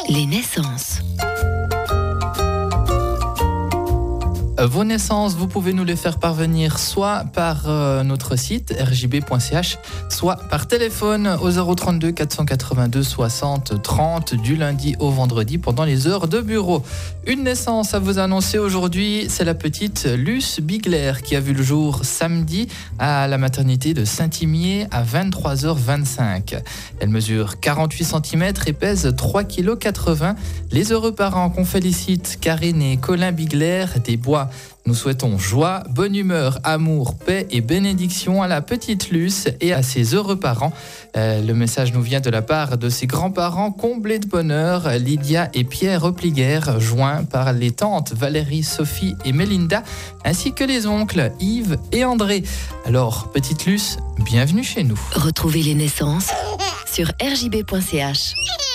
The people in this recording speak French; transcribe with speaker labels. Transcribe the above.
Speaker 1: Les naissances.
Speaker 2: Vos naissances, vous pouvez nous les faire parvenir soit par notre site rjb.ch, soit par téléphone au 032 482 60 30 du lundi au vendredi pendant les heures de bureau. Une naissance à vous annoncer aujourd'hui, c'est la petite Luce Bigler qui a vu le jour samedi à la maternité de Saint-Imier à 23h25. Elle mesure 48 cm et pèse 3,80 kg. Les heureux parents qu'on félicite, Karine et Colin Bigler des Bois. Nous souhaitons joie, bonne humeur, amour, paix et bénédiction à la petite Luce et à ses heureux parents. Le message nous vient de la part de ses grands-parents comblés de bonheur, Lydia et Pierre Repliguer, joints par les tantes Valérie, Sophie et Mélinda, ainsi que les oncles Yves et André. Alors, petite Luce, bienvenue chez nous.
Speaker 1: Retrouvez les naissances sur rjb.ch.